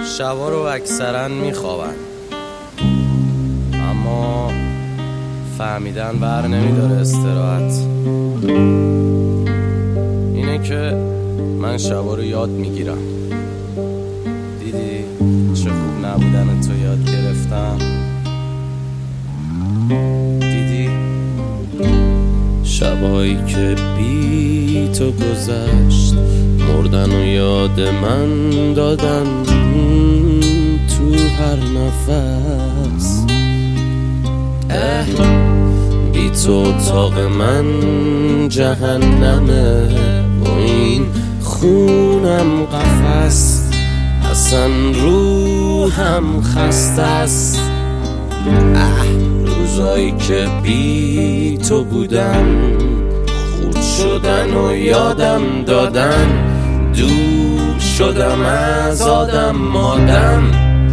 شبا رو اکثرا میخوابن، اما فهمیدن بر نمیداره استراحت. اینه که من شبا رو یاد میگیرم. دیدی چه خوب نبودن تو یاد گرفتم. دیدی شبایی که بی تو گذشت، مردن و یاد من دادن تو هر نفس. بی تو اتاق من جهنمه و این خونم قفس. اصلا روحم خسته است. روزایی که بی تو بودم خورد شدن و یادم دادن. دور شدم از آدم آدم.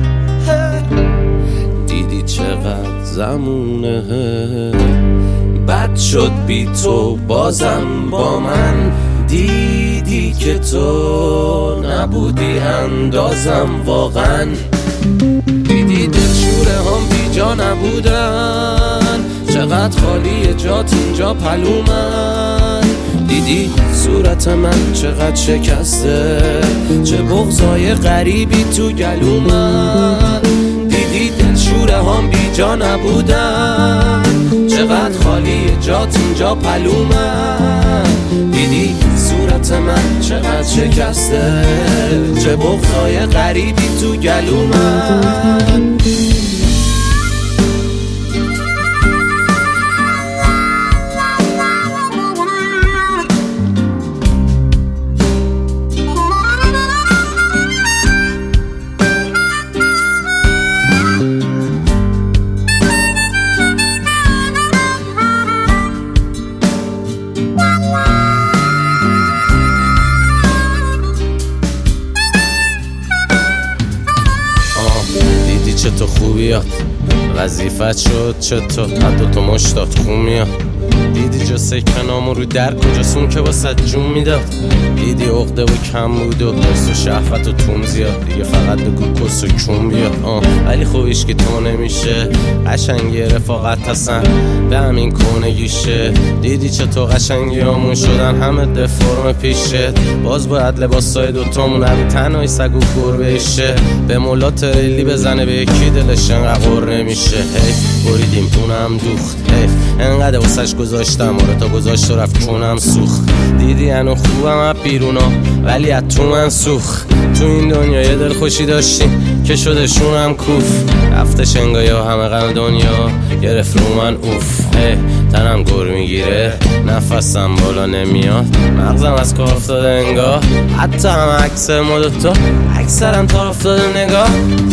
دیدی چقدر زمونه بد شد بی تو بازم با من. دیدی که تو نبودی اندازم واقعا. دیدی دلشوره هم بی جا نبودن، چقدر خالی جات اینجا پلومن. دیدی صورت من چقدر شکسته، چه بغضای غریبی تو گلومن. دیدی دلشوره هم بی جا نبودن، چقدر خالی جات اینجا پلومن. دیدی صورت من چقدر شکسته، چه بغضای غریبی تو گلومن. چطور خوبیات وظیفت شد، چطور حد تو مشتات خون میاد. دیدی جا سکنامو رو در کجاسون که واسه جون میداد. دیدی عقده و کم بود و حس و شهوت و توم زیاد. دیگه فقط بگو کس و کون بیاد. ولی خوبیش که تو نمیشه، قشنگی رفاقت هستن به همین کنگیشه. دیدی چطور قشنگی همون شدن همه دفرم پیشه. باز باید لباسای دوتامون عبی تنهای سگ و گربهشه. به مولا تریلی بزنه به یکی دلش انقدر قر نمیشه. بریدیم اونم دوخت، انقدر واسش گذاشتم آره تا گذاشت و رفت چونم سوخت. دیدی انو خوبم از بیرونا ولی از تو من سوخ. تو این دنیا یه دل خوشی داشتیم که شده شونم کوف. رفته شنگای و همه غم دنیا گرفت رو من اوف. تنم گر میگیره نفسم بالا نمیاد، مغزم از کار افتاده انگار. حتی هم عکس ما دوتا اکثرم تا افتاده نگاه.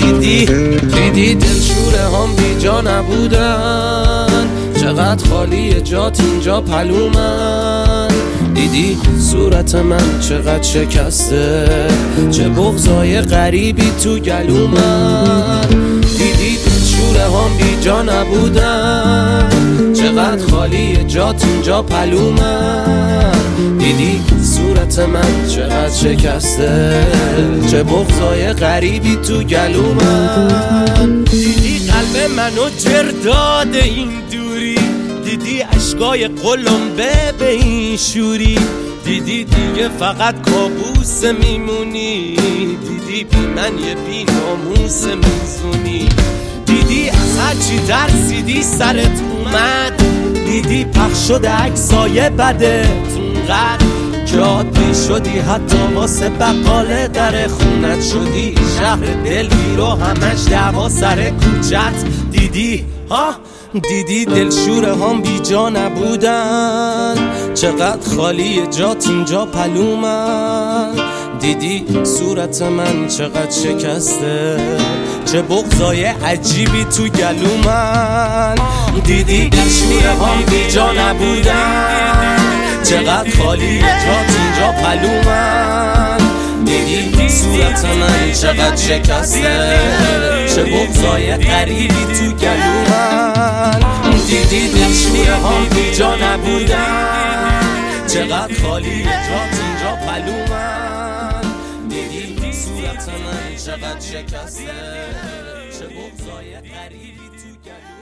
دیدی دلشوره هم بی جا نبودن، چقدر خالی جات اینجا پلومن. دیدی صورت من چقدر شکسته، چه بغضای غریبی تو گلومن. دیدی دلشوره هم بی جا نبودن، چقدر خالی جات اینجا پلومن. دیدی صورت من چقدر شکسته، چه بغضای غریبی تو گلومن. دیدی قلب منو جر داده این دوری، دیدی عشقای قلمبه به این شوری. دیدی دیگه فقط کابوس میمونی، دیدی بی من یه بی ناموس میزونی. دیدی از هرچی ترسیدی سرت اومد، دیدی پخش شده عکسای بدت اونقدر که عادی شدی حتی واسه بقاله در خونت شدی. شهر دلگیر و همش دعوا سر کوچت. دیدی دلشوره هم بی جا نبودن، چقدر خالی جات اینجا پلومن. دیدی صورت من چقدر شکسته، چه بغضای عجیبی تو گلومن. دیدی دلشوره هم بی جا نبودن، چقدر خالی جات اینجا پلومن. دیدی صورت من چقدر شکسته، چه بغضای غریبی تو گلومن. دیدی دلشوره هم بی جا نبودن، چقدر خالی جات اینجا پلومن. دیدی صورت من چقدر شکسته، چه بغضای غریبی تو گلو